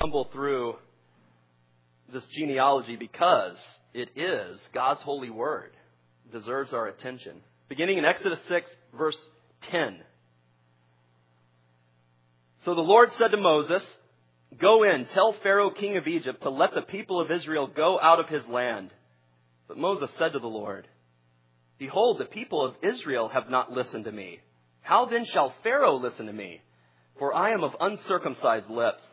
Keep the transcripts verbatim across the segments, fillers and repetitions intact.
stumble through this genealogy because it is God's holy word. It deserves our attention. Beginning in Exodus six, verse ten. So the Lord said to Moses, "Go in, tell Pharaoh, king of Egypt, to let the people of Israel go out of his land." But Moses said to the Lord, "Behold, the people of Israel have not listened to me. How then shall Pharaoh listen to me? For I am of uncircumcised lips."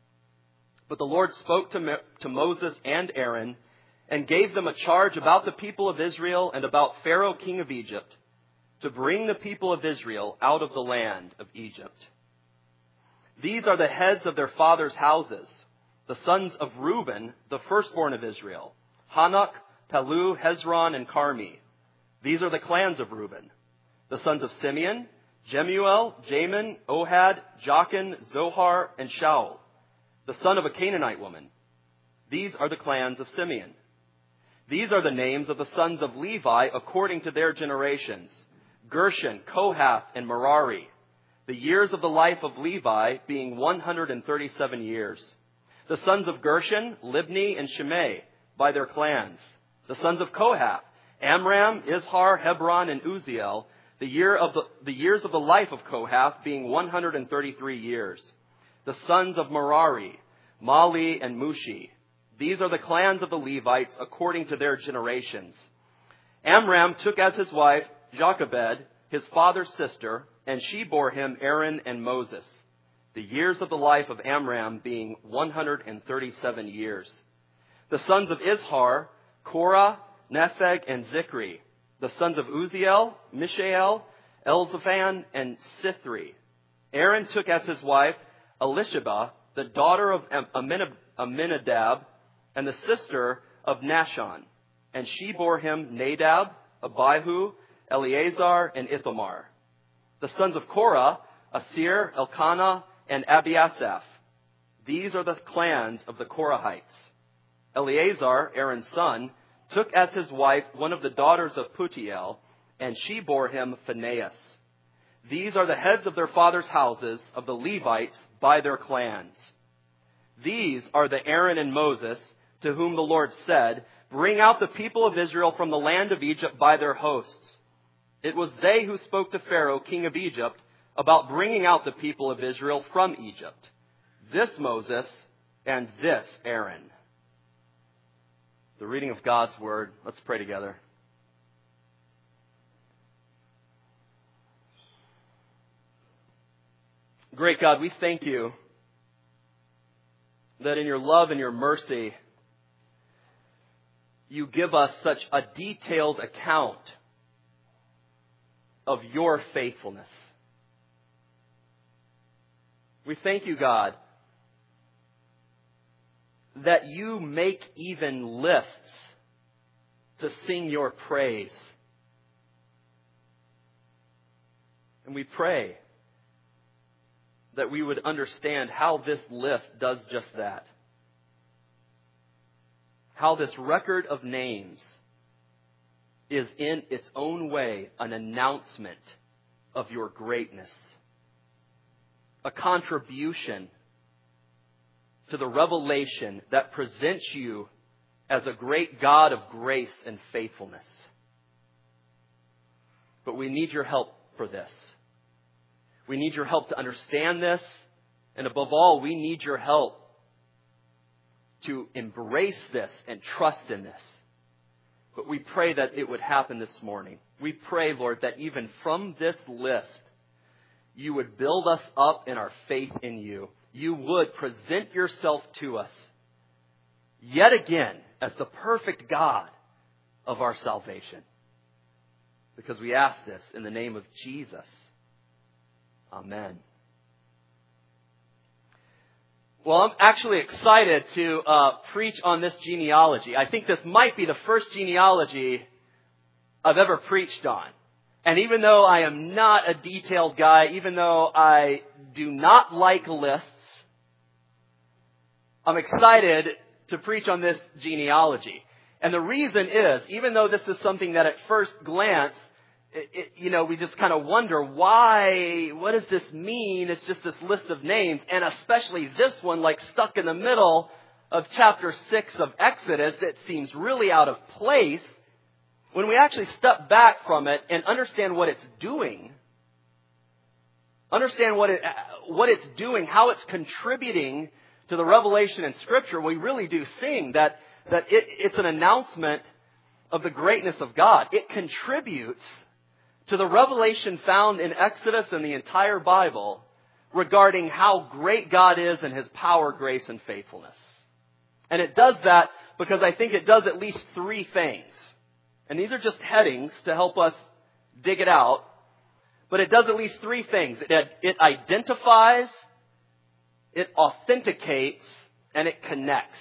But the Lord spoke to, Mo- to Moses and Aaron and gave them a charge about the people of Israel and about Pharaoh, king of Egypt, to bring the people of Israel out of the land of Egypt. These are the heads of their fathers' houses, the sons of Reuben, the firstborn of Israel, Hanok, Palu, Hezron, and Carmi. These are the clans of Reuben. The sons of Simeon, Jemuel, Jamin, Ohad, Jachin, Zohar, and Shaul, the son of a Canaanite woman. These are the clans of Simeon. These are the names of the sons of Levi according to their generations: Gershon, Kohath, and Merari. The years of the life of Levi being one hundred thirty-seven years. The sons of Gershon, Libni, and Shimei, by their clans. The sons of Kohath, Amram, Izhar, Hebron, and Uziel. The year of the, the years of the life of Kohath being one hundred thirty-three years. The sons of Merari, Mali, and Mushi. These are the clans of the Levites according to their generations. Amram took as his wife Jochebed, his father's sister, and she bore him Aaron and Moses. The years of the life of Amram being one hundred thirty-seven years. The sons of Izhar, Korah, Nepheg, and Zikri. The sons of Uziel, Mishael, Elzaphan, and Sithri. Aaron took as his wife Elisheba, the daughter of Aminadab, and the sister of Nashon. And she bore him Nadab, Abihu, Eleazar, and Ithamar. The sons of Korah, Asir, Elkanah, and Abiasaph. These are the clans of the Korahites. Eleazar, Aaron's son, took as his wife one of the daughters of Putiel, and she bore him Phinehas. These are the heads of their fathers' houses of the Levites by their clans. These are the Aaron and Moses, to whom the Lord said, "Bring out the people of Israel from the land of Egypt by their hosts." It was they who spoke to Pharaoh, king of Egypt, about bringing out the people of Israel from Egypt. This Moses and this Aaron. The reading of God's word. Let's pray together. Great God, we thank you that in your love and your mercy, you give us such a detailed account of your faithfulness. We thank you, God, that you make even lists to sing your praise. And we pray that we would understand how this list does just that. How this record of names is in its own way an announcement of your greatness. A contribution to the revelation that presents you as a great God of grace and faithfulness. But we need your help for this. We need your help to understand this. And above all, we need your help to embrace this and trust in this. But we pray that it would happen this morning. We pray, Lord, that even from this list, you would build us up in our faith in you. You would present yourself to us yet again as the perfect God of our salvation. Because we ask this in the name of Jesus. Amen. Well, I'm actually excited to uh, preach on this genealogy. I think this might be the first genealogy I've ever preached on. And even though I am not a detailed guy, even though I do not like lists, I'm excited to preach on this genealogy. And the reason is, even though this is something that at first glance it, it, you know, we just kind of wonder why, what does this mean? It's just this list of names, and especially this one, like stuck in the middle of chapter six of Exodus, it seems really out of place when we actually step back from it and understand what it's doing. Understand what it, what it's doing, how it's contributing to the revelation in Scripture. We really do sing that, that it, it's an announcement of the greatness of God. It contributes to the revelation found in Exodus and the entire Bible regarding how great God is and His power, grace, and faithfulness. And it does that because I think it does at least three things. And these are just headings to help us dig it out. But it does at least three things. It, it identifies, it authenticates, and it connects.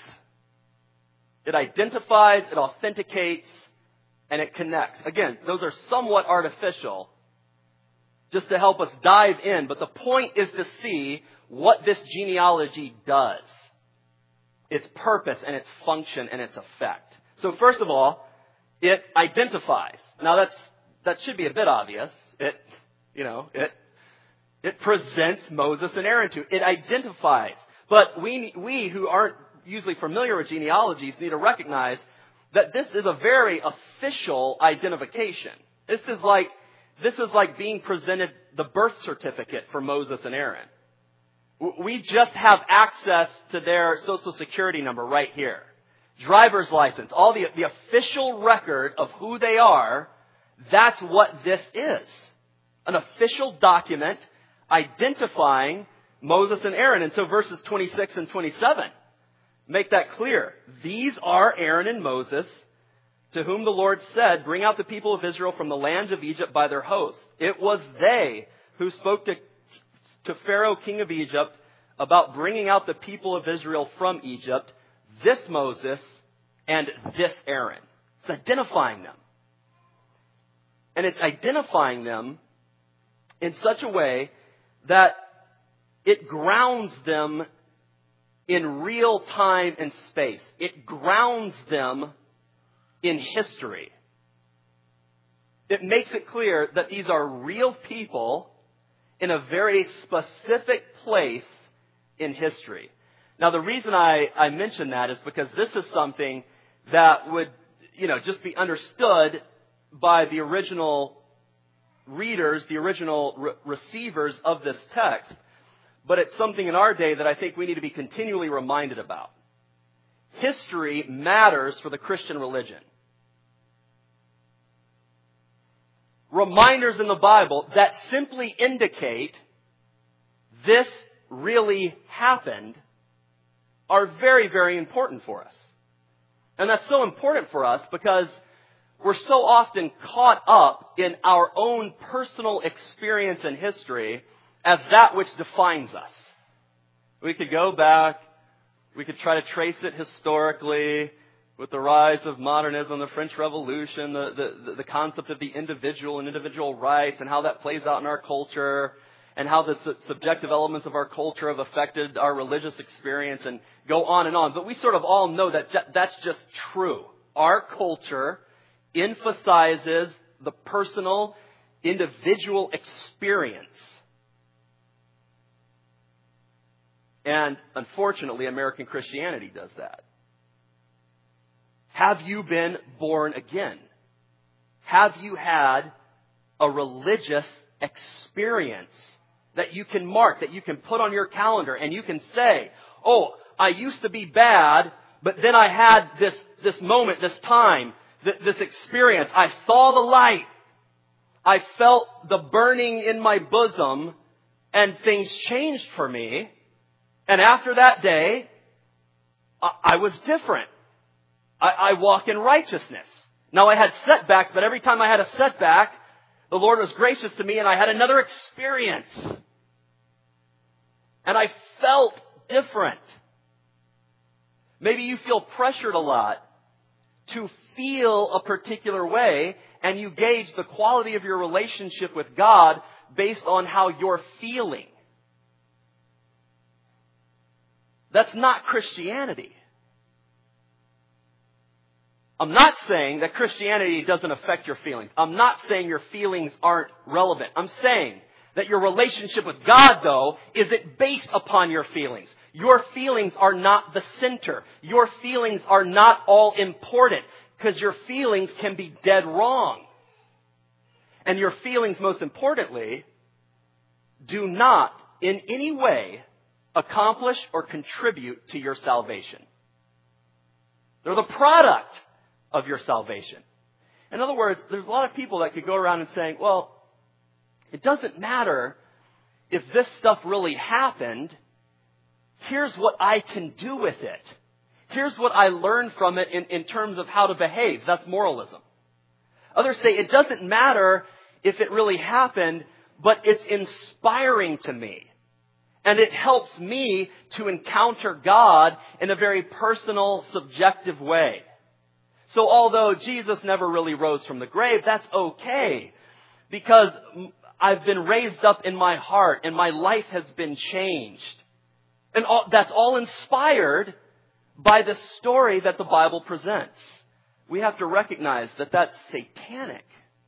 It identifies, it authenticates, and it connects. Again, those are somewhat artificial, just to help us dive in. But the point is to see what this genealogy does. Its purpose and its function and its effect. So first of all, it identifies. Now that's that should be a bit obvious. It, you know, it it presents Moses and Aaron to. It identifies. But we we who aren't usually familiar with genealogies need to recognize that this is a very official identification. This is like this is like being presented the birth certificate for Moses and Aaron. We just have access to their social security number right here. Driver's license, all the, the official record of who they are, that's what this is. An official document identifying Moses and Aaron. And so verses twenty-six and twenty-seven make that clear. These are Aaron and Moses, to whom the Lord said, bring out the people of Israel from the land of Egypt by their hosts. It was they who spoke to to Pharaoh, king of Egypt, about bringing out the people of Israel from Egypt, this Moses and this Aaron. It's identifying them. And it's identifying them in such a way that it grounds them in real time and space. It grounds them in history. It makes it clear that these are real people in a very specific place in history. Now, the reason I, I mention that is because this is something that would, you know, just be understood by the original readers, the original re- receivers of this text. But it's something in our day that I think we need to be continually reminded about. History matters for the Christian religion. Reminders in the Bible that simply indicate this really happened are very, very important for us. And that's so important for us because we're so often caught up in our own personal experience in history as that which defines us. We could go back, we could try to trace it historically, with the rise of modernism, the French Revolution, the, the, the concept of the individual and individual rights and how that plays out in our culture and how the su- subjective elements of our culture have affected our religious experience and go on and on. But we sort of all know that ju- that's just true. Our culture emphasizes the personal, individual experience. And unfortunately, American Christianity does that. Have you been born again? Have you had a religious experience that you can mark, that you can put on your calendar and you can say, oh, I used to be bad, but then I had this, this moment, this time, th- this experience. I saw the light. I felt the burning in my bosom and things changed for me. And after that day, I, I was different. I, I walk in righteousness. Now I had setbacks, but every time I had a setback, the Lord was gracious to me and I had another experience. And I felt different. Maybe you feel pressured a lot to feel a particular way and you gauge the quality of your relationship with God based on how you're feeling. That's not Christianity. I'm not saying that Christianity doesn't affect your feelings. I'm not saying your feelings aren't relevant. I'm saying that your relationship with God, though, is it based upon your feelings. Your feelings are not the center. Your feelings are not all important, because your feelings can be dead wrong. And your feelings, most importantly, do not in any way accomplish or contribute to your salvation. They're the product of your salvation. In other words, there's a lot of people that could go around and saying, well, it doesn't matter if this stuff really happened. Here's what I can do with it. Here's what I learned from it in, in terms of how to behave. That's moralism. Others say it doesn't matter if it really happened, but it's inspiring to me. And it helps me to encounter God in a very personal, subjective way. So although Jesus never really rose from the grave, that's okay. Because I've been raised up in my heart and my life has been changed. And all, that's all inspired by the story that the Bible presents. We have to recognize that that's satanic.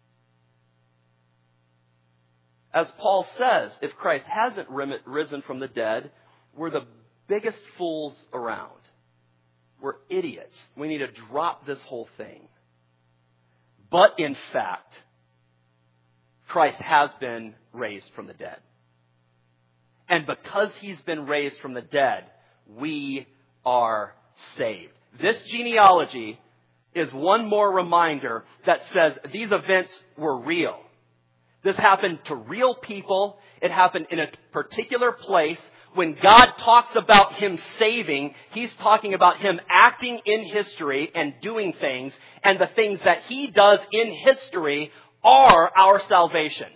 As Paul says, if Christ hasn't risen from the dead, we're the biggest fools around. We're idiots. We need to drop this whole thing. But in fact, Christ has been raised from the dead. And because He's been raised from the dead, we are saved. This genealogy is one more reminder that says these events were real. This happened to real people. It happened in a particular place. When God talks about Him saving, He's talking about Him acting in history and doing things. And the things that He does in history are our salvation.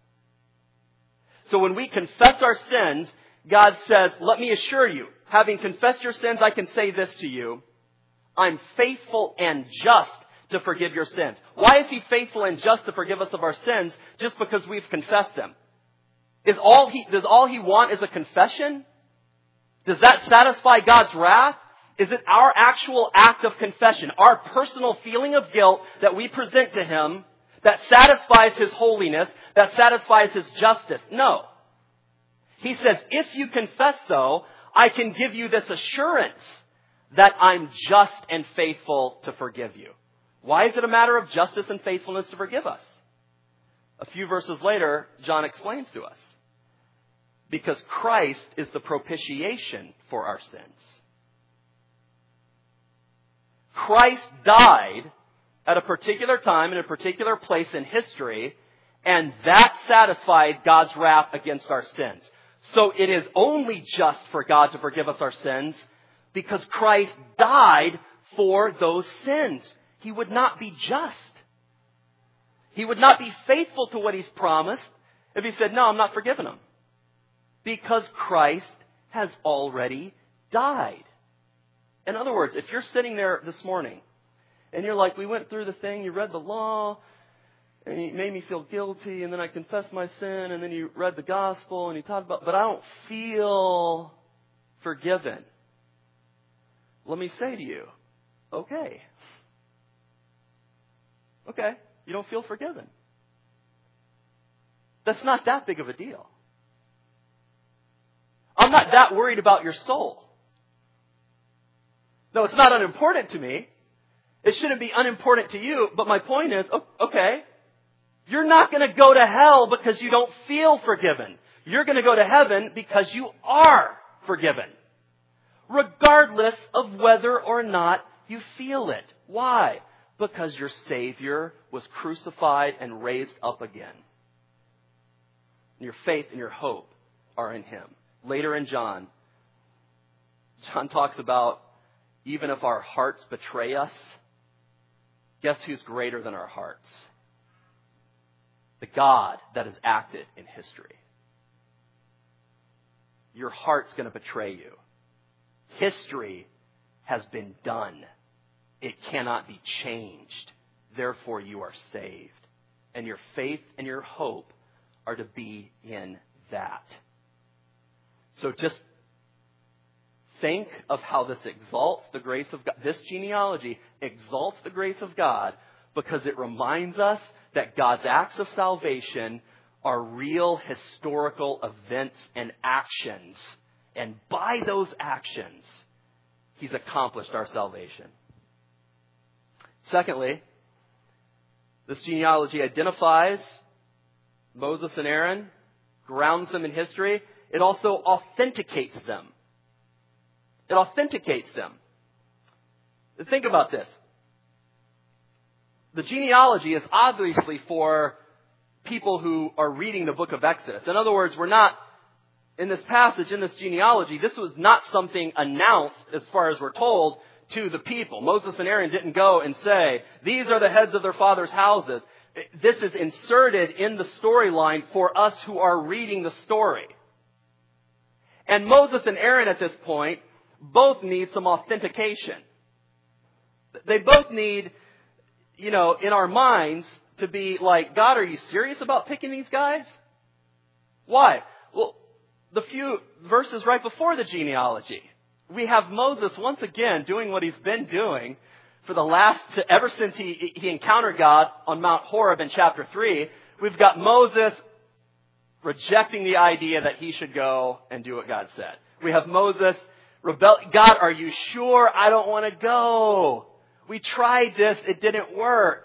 So when we confess our sins, God says, let me assure you, having confessed your sins, I can say this to you. I'm faithful and just to forgive your sins. Why is He faithful and just to forgive us of our sins just because we've confessed them? Is all he, does all He want is a confession? Does that satisfy God's wrath? Is it our actual act of confession, our personal feeling of guilt that we present to Him that satisfies His holiness, that satisfies His justice? No. He says, if you confess, though, I can give you this assurance that I'm just and faithful to forgive you. Why is it a matter of justice and faithfulness to forgive us? A few verses later, John explains to us. Because Christ is the propitiation for our sins. Christ died at a particular time in a particular place in history, and that satisfied God's wrath against our sins. So it is only just for God to forgive us our sins because Christ died for those sins. He would not be just. He would not be faithful to what He's promised if He said, no, I'm not forgiving them. Because Christ has already died. In other words, if you're sitting there this morning and you're like, we went through the thing, you read the law, and it made me feel guilty, and then I confessed my sin, and then you read the gospel, and you talked about, but I don't feel forgiven. Let me say to you, okay. Okay, you don't feel forgiven. That's not that big of a deal. I'm not that worried about your soul. No, it's not unimportant to me. It shouldn't be unimportant to you, but my point is, okay, you're not going to go to hell because you don't feel forgiven. You're going to go to heaven because you are forgiven. Regardless of whether or not you feel it. Why? Because your Savior was crucified and raised up again. Your faith and your hope are in Him. Later in John, John talks about even if our hearts betray us, guess who's greater than our hearts? The God that has acted in history. Your heart's going to betray you. History has been done. It cannot be changed. Therefore, you are saved. And your faith and your hope are to be in that. So just think of how this exalts the grace of God. This genealogy exalts the grace of God because it reminds us that God's acts of salvation are real historical events and actions. And by those actions, He's accomplished our salvation. Secondly, this genealogy identifies Moses and Aaron, grounds them in history. It also authenticates them. It authenticates them. Think about this. The genealogy is obviously for people who are reading the book of Exodus. In other words, we're not, in this passage, in this genealogy, this was not something announced, as far as we're told, to the people. Moses and Aaron didn't go and say, these are the heads of their fathers' houses. This is inserted in the storyline for us who are reading the story. And Moses and Aaron at this point both need some authentication. They both need, you know, in our minds to be like, God, are you serious about picking these guys? Why? Well, the few verses right before the genealogy, we have Moses once again doing what he's been doing for the last, ever since he, he encountered God on Mount Horeb in chapter three. We've got Moses rejecting the idea that he should go and do what God said. We have Moses rebel. God, are you sure? I don't want to go. We tried this. It didn't work.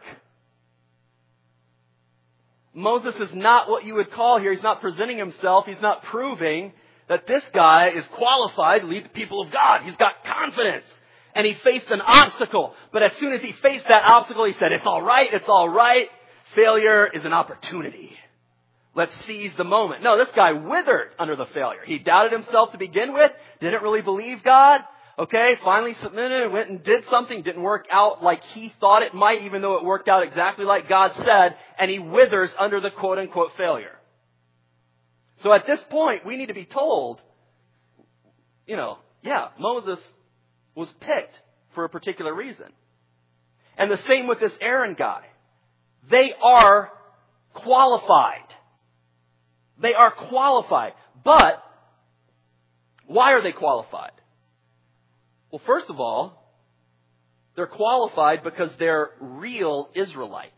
Moses is not what you would call here. He's not presenting himself. He's not proving that this guy is qualified to lead the people of God. He's got confidence. And he faced an obstacle. But as soon as he faced that obstacle, he said, it's all right. It's all right. Failure is an opportunity. Let's seize the moment. No, this guy withered under the failure. He doubted himself to begin with. Didn't really believe God. Okay, finally submitted and went and did something. Didn't work out like he thought it might, even though it worked out exactly like God said. And he withers under the quote-unquote failure. So at this point, we need to be told, you know, yeah, Moses was picked for a particular reason. And the same with this Aaron guy. They are qualified. They are qualified. But why are they qualified? Well, first of all, they're qualified because they're real Israelites.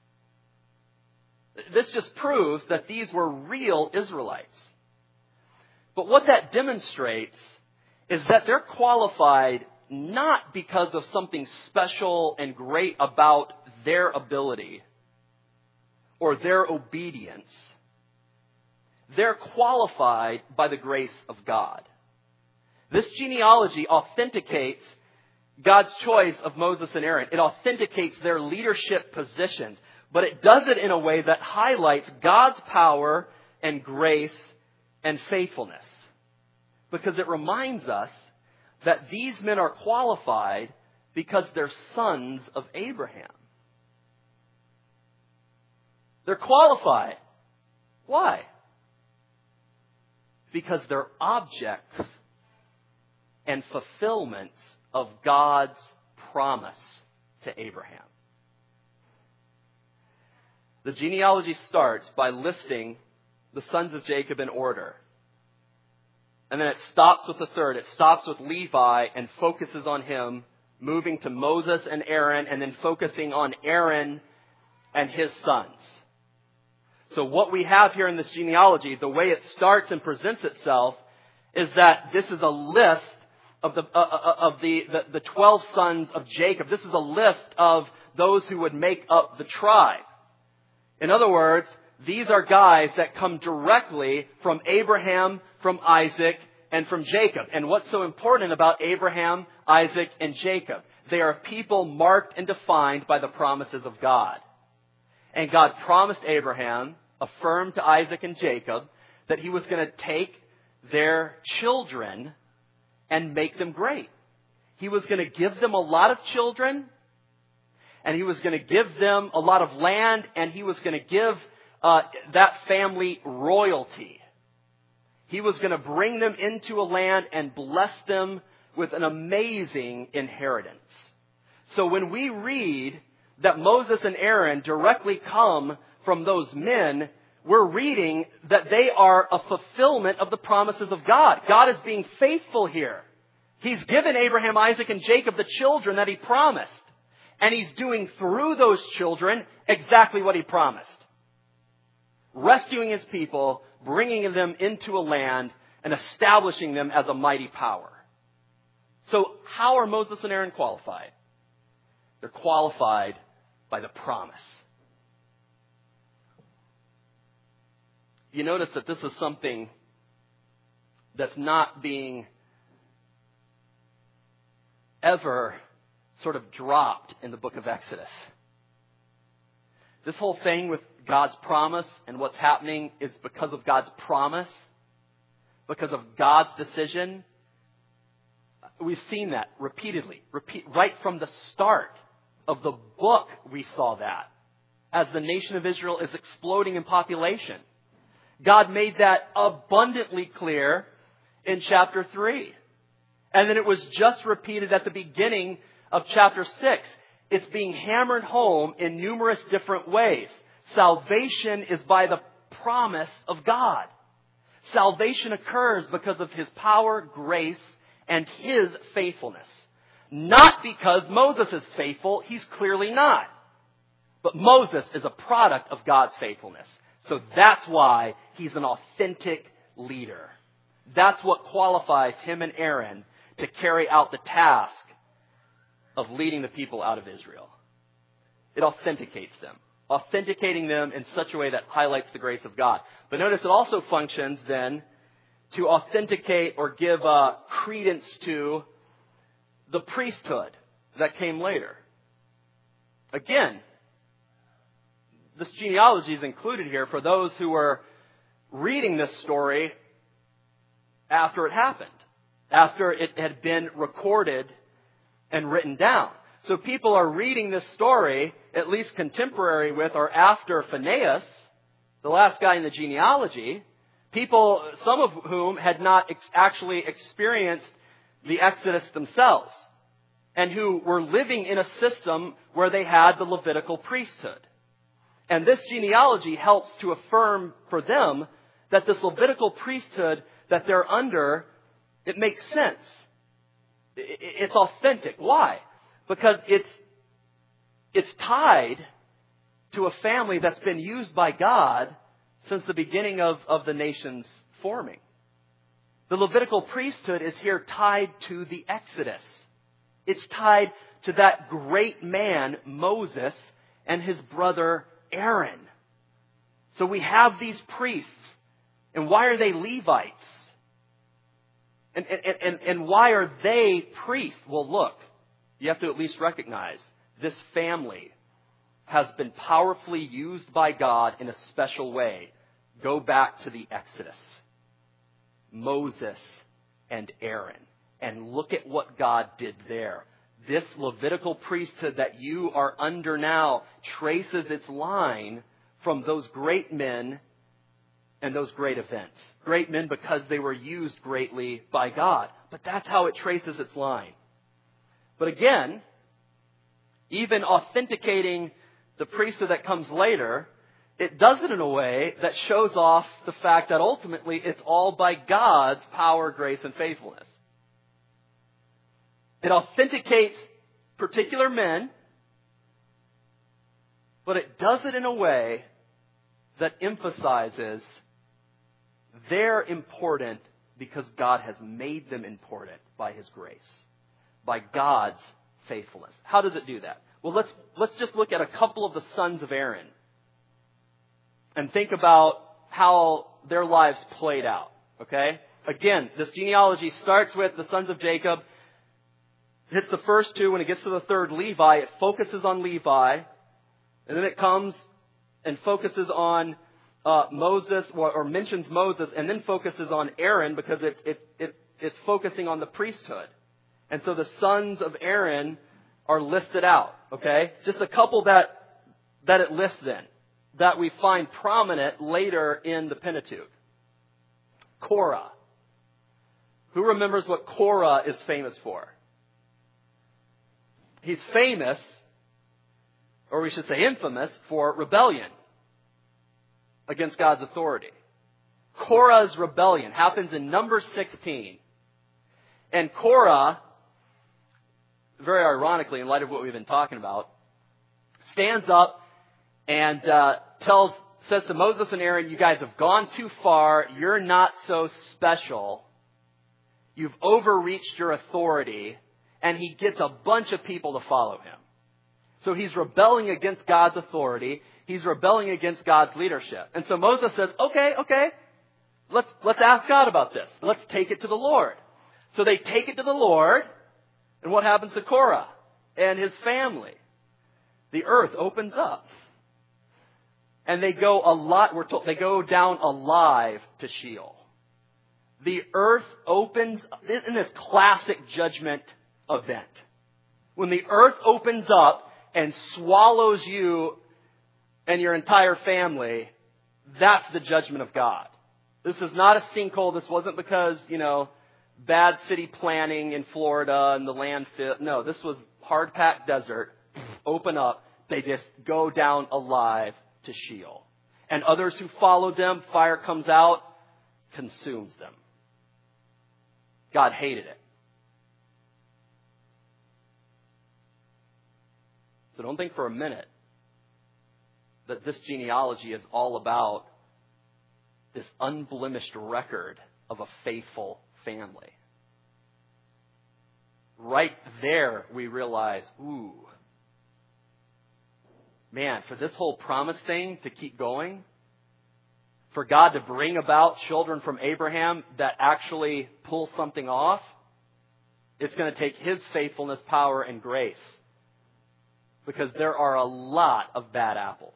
This just proves that these were real Israelites. But what that demonstrates is that they're qualified not because of something special and great about their ability or their obedience. They're qualified by the grace of God. This genealogy authenticates God's choice of Moses and Aaron. It authenticates their leadership positions. But it does it in a way that highlights God's power and grace and faithfulness. Because it reminds us that these men are qualified because they're sons of Abraham. They're qualified. Why? Because they're objects and fulfillments of God's promise to Abraham. The genealogy starts by listing the sons of Jacob in order. And then it stops with the third. It stops with Levi and focuses on him, moving to Moses and Aaron, and then focusing on Aaron and his sons. So what we have here in this genealogy, the way it starts and presents itself, is that this is a list of the uh, of the, the, the twelve sons of Jacob. This is a list of those who would make up the tribe. In other words, these are guys that come directly from Abraham, from Isaac, and from Jacob. And what's so important about Abraham, Isaac, and Jacob? They are people marked and defined by the promises of God. And God promised Abraham, affirmed to Isaac and Jacob, that he was going to take their children and make them great. He was going to give them a lot of children, and he was going to give them a lot of land, and he was going to give uh, that family royalty. He was going to bring them into a land and bless them with an amazing inheritance. So when we read that Moses and Aaron directly come from those men, we're reading that they are a fulfillment of the promises of God. God is being faithful here. He's given Abraham, Isaac, and Jacob the children that he promised. And he's doing through those children exactly what he promised. Rescuing his people, bringing them into a land, and establishing them as a mighty power. So how are Moses and Aaron qualified? They're qualified by the promise. You notice that this is something that's not being ever sort of dropped in the book of Exodus. This whole thing with God's promise and what's happening is because of God's promise, because of God's decision. We've seen that repeatedly. Repeat, right from the start of the book, we saw that. As the nation of Israel is exploding in population. God made that abundantly clear in chapter three. And then it was just repeated at the beginning of chapter six. It's being hammered home in numerous different ways. Salvation is by the promise of God. Salvation occurs because of His power, grace, and His faithfulness. Not because Moses is faithful. He's clearly not. But Moses is a product of God's faithfulness. So that's why he's an authentic leader. That's what qualifies him and Aaron to carry out the task of leading the people out of Israel. It authenticates them. Authenticating them in such a way that highlights the grace of God. But notice it also functions then to authenticate or give uh, credence to the priesthood that came later. Again, this genealogy is included here for those who were reading this story after it happened, after it had been recorded and written down. So people are reading this story, at least contemporary with or after Phinehas, the last guy in the genealogy, people, some of whom had not ex- actually experienced the Exodus themselves, and who were living in a system where they had the Levitical priesthood. And this genealogy helps to affirm for them that this Levitical priesthood that they're under, it makes sense. It's authentic. Why? Because it's, it's tied to a family that's been used by God since the beginning of, of the nation's forming. The Levitical priesthood is here tied to the Exodus. It's tied to that great man, Moses, and his brother Aaron. So we have these priests. And why are they Levites? And, and, and, and why are they priests? Well, look, you have to at least recognize this family has been powerfully used by God in a special way. Go back to the Exodus. Moses and Aaron. And look at what God did there. This Levitical priesthood that you are under now traces its line from those great men and those great events. Great men because they were used greatly by God. But that's how it traces its line. But again, even authenticating the priesthood that comes later, it does it in a way that shows off the fact that ultimately it's all by God's power, grace, and faithfulness. It authenticates particular men, but it does it in a way that emphasizes they're important because God has made them important by His grace, by God's faithfulness. How does it do that? Well, let's let's just look at a couple of the sons of Aaron and think about how their lives played out. Okay? Again, this genealogy starts with the sons of Jacob. Hits the first two. When it gets to the third, Levi, it focuses on Levi. And then it comes and focuses on uh, Moses, or, or mentions Moses, and then focuses on Aaron because it, it, it, it's focusing on the priesthood. And so the sons of Aaron are listed out. Okay? Just a couple that, that it lists in, that we find prominent later in the Pentateuch. Korah. Who remembers what Korah is famous for? He's famous, or we should say infamous, for rebellion against God's authority. Korah's rebellion happens in Numbers sixteen. And Korah, very ironically, in light of what we've been talking about, stands up and uh, tells, says to Moses and Aaron, you guys have gone too far. You're not so special. You've overreached your authority. And he gets a bunch of people to follow him. So he's rebelling against God's authority. He's rebelling against God's leadership. And so Moses says, okay, okay, let's, let's ask God about this. Let's take it to the Lord. So they take it to the Lord. And what happens to Korah and his family? The earth opens up. And they go a lot, we're told, they go down alive to Sheol. The earth opens, in this classic judgment event. When the earth opens up and swallows you and your entire family, that's the judgment of God. This is not a sinkhole. This wasn't because, you know, bad city planning in Florida and the landfill. No, this was hard-packed desert. Open up. They just go down alive to Sheol. And others who followed them, fire comes out, consumes them. God hated it. So don't think for a minute that this genealogy is all about this unblemished record of a faithful family. Right there we realize, ooh, man, for this whole promise thing to keep going, for God to bring about children from Abraham that actually pull something off, it's going to take His faithfulness, power, and grace. Because there are a lot of bad apples.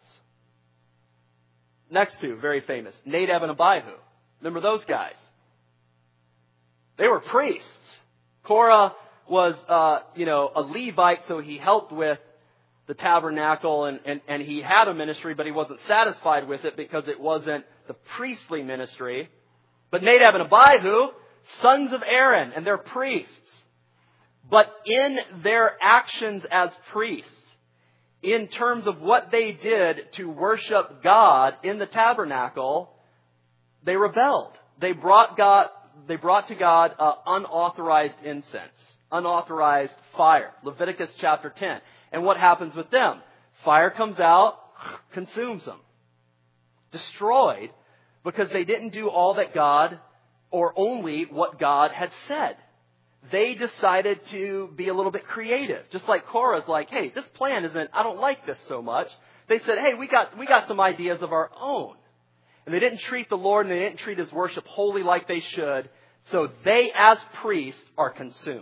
Next two, very famous, Nadab and Abihu. Remember those guys? They were priests. Korah was, uh, you know, a Levite, so he helped with the tabernacle, and, and, and he had a ministry, but he wasn't satisfied with it because it wasn't the priestly ministry. But Nadab and Abihu, sons of Aaron, and they're priests. But in their actions as priests, in terms of what they did to worship God in the tabernacle, they rebelled. They brought God, they brought to God uh, unauthorized incense, unauthorized fire. Leviticus chapter ten. And what happens with them? Fire comes out, consumes them. Destroyed because they didn't do all that God, or only what God had said. They decided to be a little bit creative. Just like Korah's like, hey, this plan isn't, I don't like this so much. They said, hey, we got, we got some ideas of our own. And they didn't treat the Lord and they didn't treat His worship holy like they should. So they, as priests, are consumed.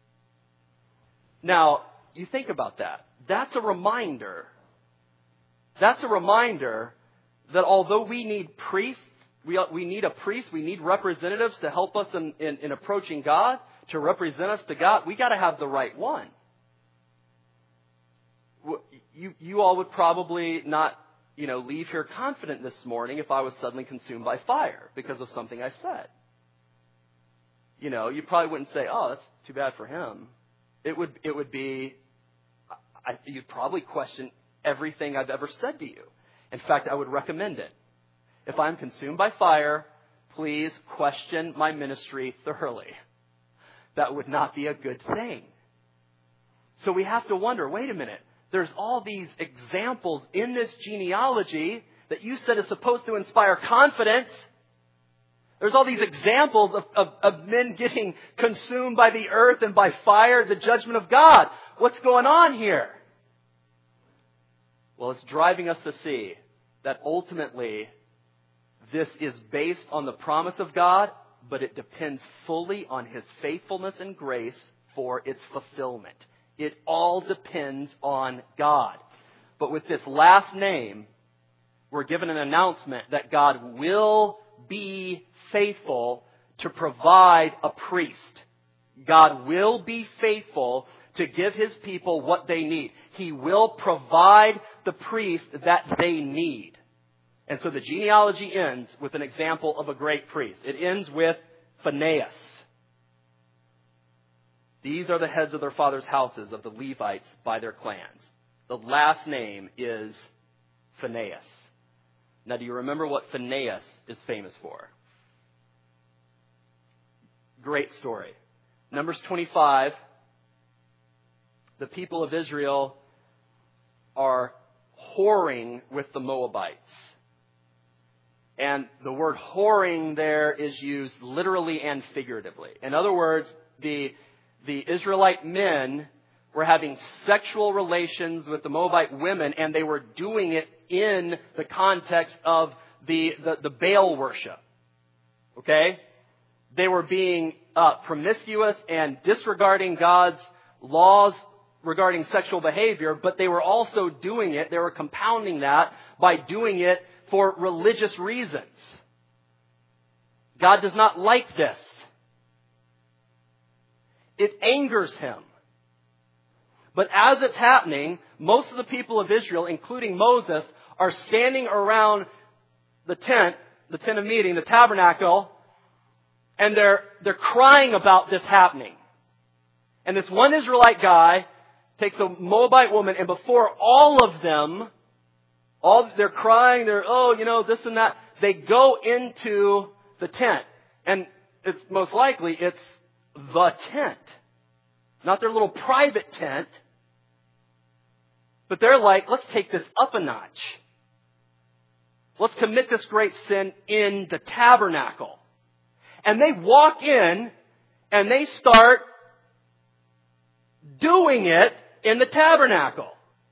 Now, you think about that. That's a reminder. That's a reminder that although we need priests, we, we need a priest, we need representatives to help us in, in, in approaching God, to represent us to God, we got to have the right one. You, you all would probably not, you know, leave here confident this morning if I was suddenly consumed by fire because of something I said. You know, you probably wouldn't say, "Oh, that's too bad for him." It would, it would be, I, you'd probably question everything I've ever said to you. In fact, I would recommend it. If I'm consumed by fire, please question my ministry thoroughly. That would not be a good thing. So we have to wonder, wait a minute, there's all these examples in this genealogy that you said is supposed to inspire confidence. There's all these examples of, of, of men getting consumed by the earth and by fire, the judgment of God. What's going on here? Well, it's driving us to see that ultimately this is based on the promise of God, but it depends fully on His faithfulness and grace for its fulfillment. It all depends on God. But with this last name, we're given an announcement that God will be faithful to provide a priest. God will be faithful to give His people what they need. He will provide the priest that they need. And so the genealogy ends with an example of a great priest. It ends with Phinehas. These are the heads of their fathers' houses of the Levites by their clans. The last name is Phinehas. Now, do you remember what Phinehas is famous for? Great story. Numbers twenty-five, the people of Israel are whoring with the Moabites. And the word whoring there is used literally and figuratively. In other words, the, the Israelite men were having sexual relations with the Moabite women, and they were doing it in the context of the, the, the Baal worship. Okay? They were being uh, promiscuous and disregarding God's laws regarding sexual behavior, but they were also doing it, they were compounding that by doing it for religious reasons. God does not like this. It angers Him. But as it's happening, most of the people of Israel, including Moses, are standing around the tent, the tent of meeting, the tabernacle, and they're, they're crying about this happening. And this one Israelite guy takes a Moabite woman, and before all of them, all they're crying, they're, oh, you know, this and that, they go into the tent. And it's most likely it's the tent. Not their little private tent. But they're like, let's take this up a notch. Let's commit this great sin in the tabernacle. And they walk in and they start doing it in the tabernacle.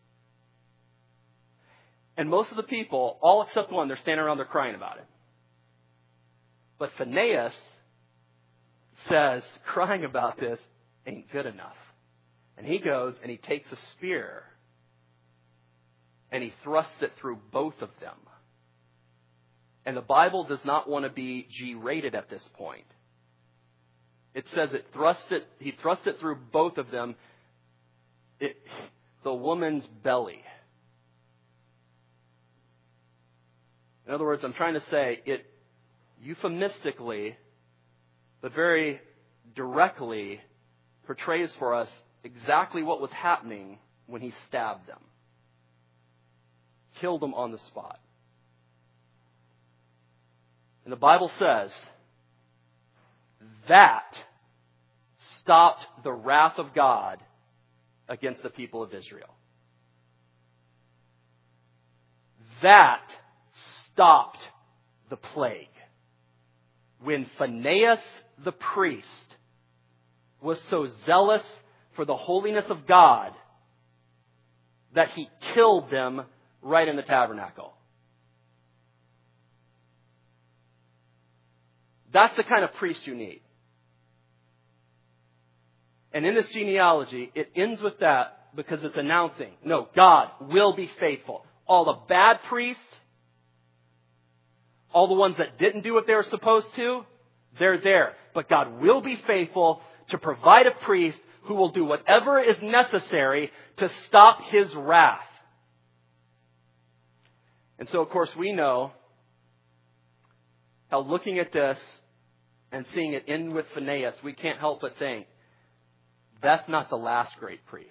And most of the people, all except one, they're standing around, they're crying about it. But Phinehas says, crying about this ain't good enough. And he goes and he takes a spear and he thrusts it through both of them. And the Bible does not want to be G-rated at this point. It says it thrust it, he thrust it through both of them. It, the woman's belly. In other words, I'm trying to say it euphemistically, but very directly portrays for us exactly what was happening when he stabbed them. Killed them on the spot. And the Bible says that stopped the wrath of God against the people of Israel. That stopped the plague. When Phinehas the priest was so zealous for the holiness of God that he killed them right in the tabernacle. That's the kind of priest you need. And in this genealogy, it ends with that because it's announcing, no, God will be faithful. All the bad priests, all the ones that didn't do what they were supposed to, they're there. But God will be faithful to provide a priest who will do whatever is necessary to stop His wrath. And so, of course, we know how looking at this and seeing it end with Phinehas, we can't help but think, that's not the last great priest.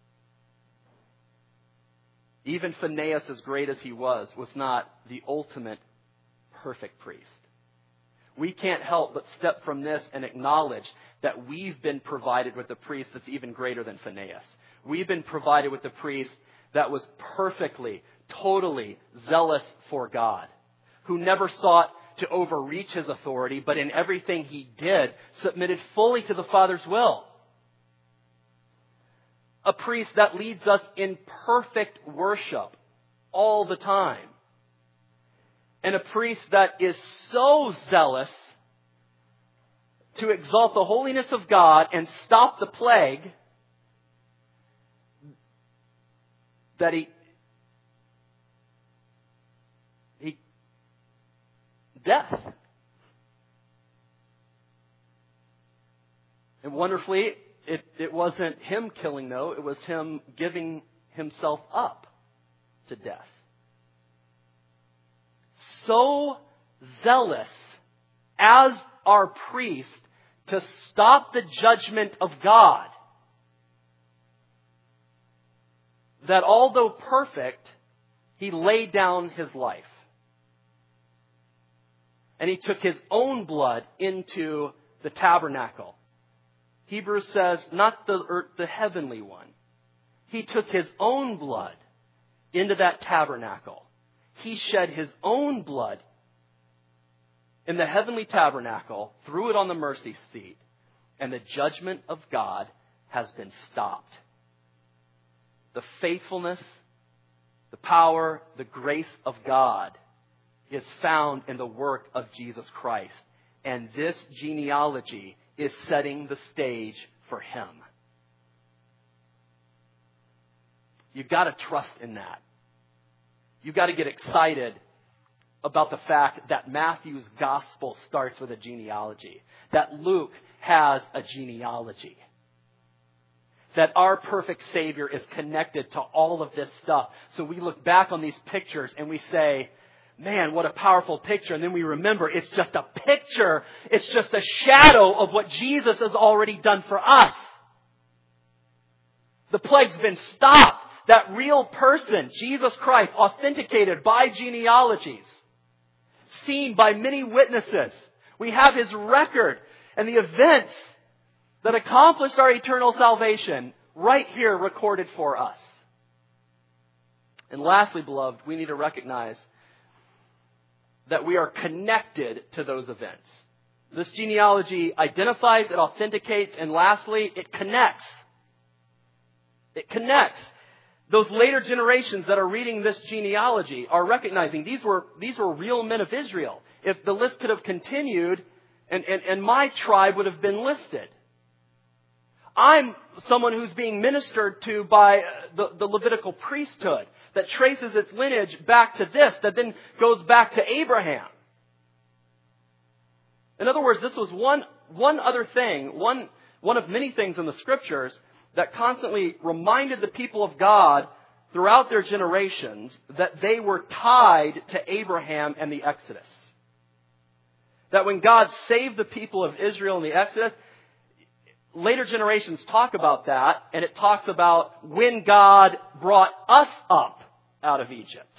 Even Phinehas, as great as he was, was not the ultimate perfect priest. We can't help but step from this and acknowledge that we've been provided with a priest that's even greater than Phinehas. We've been provided with a priest that was perfectly, totally zealous for God, who never sought to overreach His authority, but in everything he did, submitted fully to the Father's will. A priest that leads us in perfect worship all the time. And a priest that is so zealous to exalt the holiness of God and stop the plague that he, he, death. And wonderfully, it, it wasn't him killing, though. It was him giving himself up to death. So zealous as our priest to stop the judgment of God, that although perfect, he laid down his life. And he took his own blood into the tabernacle Hebrews says, not the earth, the heavenly one. He took his own blood into that tabernacle. He shed his own blood in the heavenly tabernacle, threw it on the mercy seat, and the judgment of God has been stopped. The faithfulness, the power, the grace of God is found in the work of Jesus Christ. And this genealogy is setting the stage for him. You've got to trust in that. You've got to get excited about the fact that Matthew's gospel starts with a genealogy. That Luke has a genealogy. That our perfect Savior is connected to all of this stuff. So we look back on these pictures and we say, man, what a powerful picture. And then we remember it's just a picture. It's just a shadow of what Jesus has already done for us. The plague's been stopped. That real person, Jesus Christ, authenticated by genealogies, seen by many witnesses. We have his record and the events that accomplished our eternal salvation right here recorded for us. And lastly, beloved, we need to recognize that we are connected to those events. This genealogy identifies, it authenticates, and lastly, it connects. It connects. Those later generations that are reading this genealogy are recognizing these were these were real men of Israel. If the list could have continued, and, and, and my tribe would have been listed. I'm someone who's being ministered to by the, the Levitical priesthood that traces its lineage back to this, that then goes back to Abraham. In other words, this was one one other thing, one one of many things in the Scriptures that constantly reminded the people of God throughout their generations that they were tied to Abraham and the Exodus. That when God saved the people of Israel in the Exodus, later generations talk about that, and it talks about when God brought us up out of Egypt.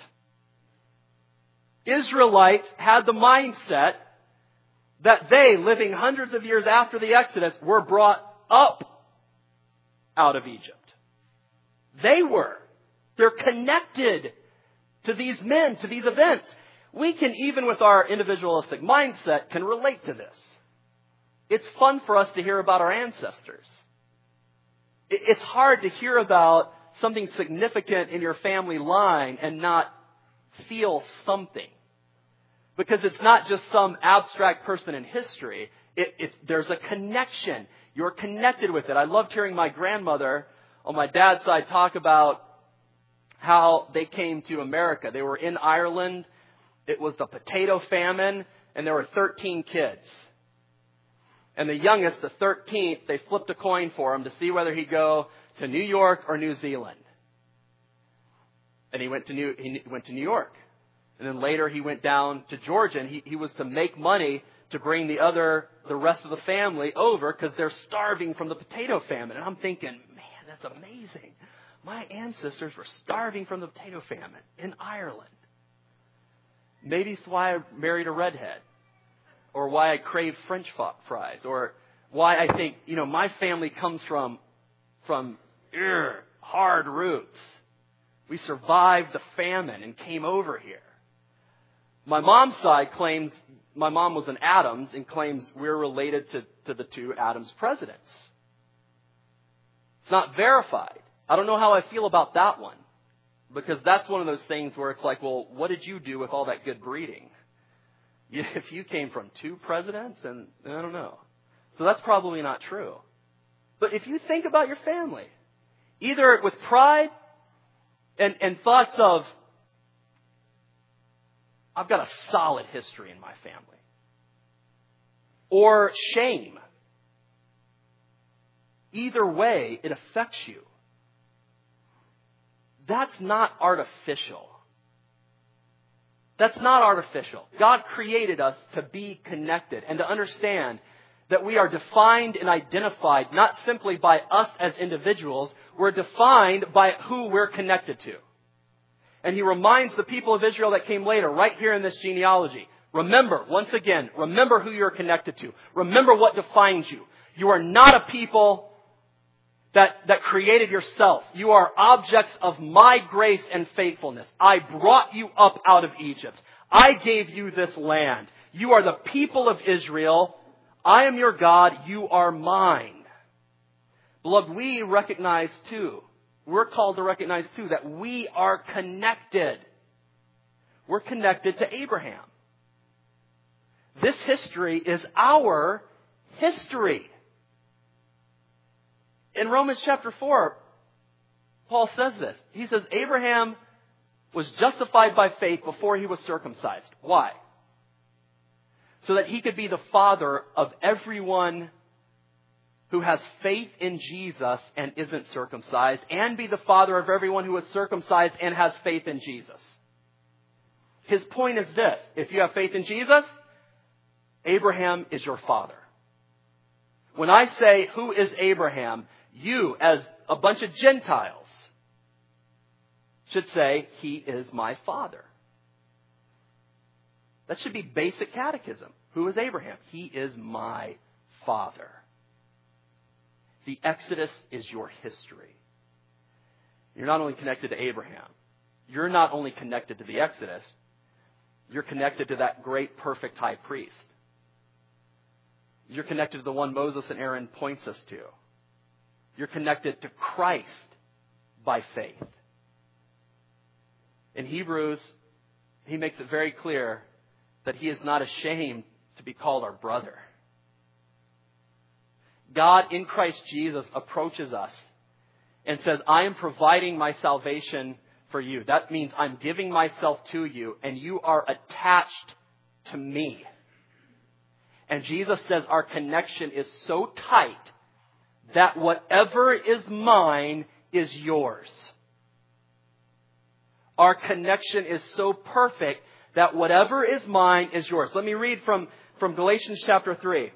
Israelites had the mindset that they, living hundreds of years after the Exodus, were brought up out of Egypt. They were. They're connected to these men, to these events. We can, even with our individualistic mindset, can relate to this. It's fun for us to hear about our ancestors. It's hard to hear about something significant in your family line and not feel something. Because it's not just some abstract person in history. It, it's, there's a connection. You're connected with it. I loved hearing my grandmother on my dad's side talk about how they came to America. They were in Ireland. It was the potato famine, and there were thirteen kids. And the youngest, the thirteenth, they flipped a coin for him to see whether he'd go to New York or New Zealand. And he went to New, he went to New York. And then later he went down to Georgia, and he, he was to make money to bring the other, the rest of the family over because they're starving from the potato famine. And I'm thinking, man, that's amazing. My ancestors were starving from the potato famine in Ireland. Maybe it's why I married a redhead, or why I crave French fries, or why I think, you know, my family comes from, from ugh, hard roots. We survived the famine and came over here. My mom's side claims, my mom was an Adams and claims we're related to, to the two Adams presidents. It's not verified. I don't know how I feel about that one. Because that's one of those things where it's like, well, what did you do with all that good breeding? If you came from two presidents, and I don't know. So that's probably not true. But if you think about your family, either with pride and, and thoughts of, I've got a solid history in my family, or shame, either way, it affects you. That's not artificial. That's not artificial. God created us to be connected and to understand that we are defined and identified not simply by us as individuals, we're defined by who we're connected to. And he reminds the people of Israel that came later, right here in this genealogy, remember, once again, remember who you're connected to. Remember what defines you. You are not a people that, that created yourself. You are objects of my grace and faithfulness. I brought you up out of Egypt. I gave you this land. You are the people of Israel. I am your God. You are mine. Beloved, we recognize too, we're called to recognize too, that we are connected. We're connected to Abraham. This history is our history. In Romans chapter four, Paul says this. He says, Abraham was justified by faith before he was circumcised. Why? So that he could be the father of everyone who has faith in Jesus and isn't circumcised, and be the father of everyone who is circumcised and has faith in Jesus. His point is this: if you have faith in Jesus, Abraham is your father. When I say, who is Abraham? You, as a bunch of Gentiles, should say, he is my father. That should be basic catechism. Who is Abraham? He is my father. The Exodus is your history. You're not only connected to Abraham. You're not only connected to the Exodus. You're connected to that great, perfect high priest. You're connected to the one Moses and Aaron points us to. You're connected to Christ by faith. In Hebrews, he makes it very clear that he is not ashamed to be called our brother. God in Christ Jesus approaches us and says, I am providing my salvation for you. That means I'm giving myself to you, and you are attached to me. And Jesus says our connection is so tight that whatever is mine is yours. Our connection is so perfect that whatever is mine is yours. Let me read from, from Galatians chapter three.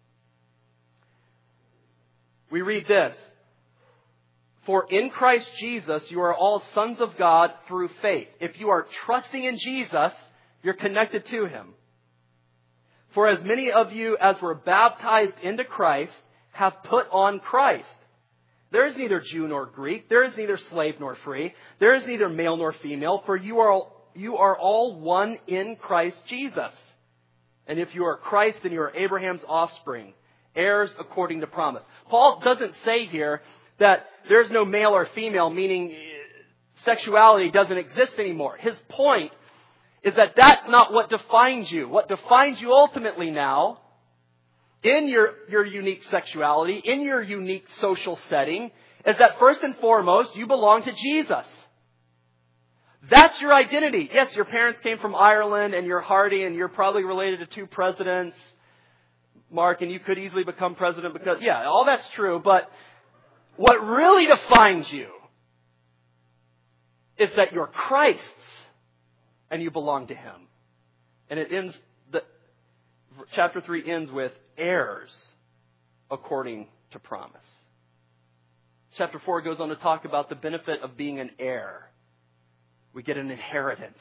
We read this. For in Christ Jesus you are all sons of God through faith. If you are trusting in Jesus, you're connected to Him. For as many of you as were baptized into Christ have put on Christ. There is neither Jew nor Greek. There is neither slave nor free. There is neither male nor female. For you are, you are all one in Christ Jesus. And if you are Christ, then you are Abraham's offspring, heirs according to promise. Paul doesn't say here that there's no male or female, meaning sexuality doesn't exist anymore. His point is that that's not what defines you. What defines you ultimately now, in your, your unique sexuality, in your unique social setting, is that first and foremost, you belong to Jesus. That's your identity. Yes, your parents came from Ireland and you're Hardy and you're probably related to two presidents, Mark, and you could easily become president because, yeah, all that's true. But what really defines you is that you're Christ's and you belong to Him. And it ends, the chapter three ends with heirs according to promise. Chapter four goes on to talk about the benefit of being an heir. We get an inheritance.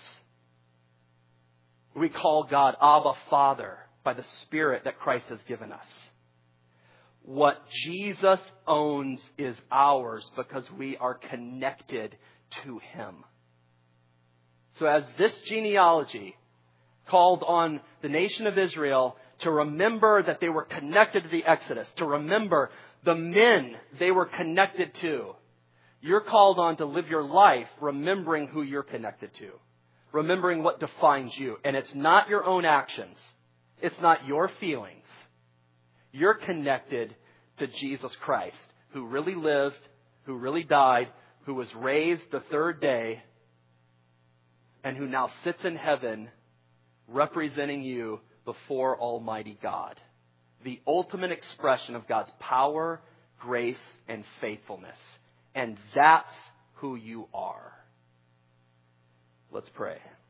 We call God Abba Father by the Spirit that Christ has given us. What Jesus owns is ours because we are connected to Him. So as this genealogy called on the nation of Israel to remember that they were connected to the Exodus, to remember the men they were connected to, you're called on to live your life remembering who you're connected to, remembering what defines you. And it's not your own actions. It's not your feelings. You're connected to Jesus Christ, who really lived, who really died, who was raised the third day, and who now sits in heaven representing you before Almighty God. The ultimate expression of God's power, grace, and faithfulness. And that's who you are. Let's pray.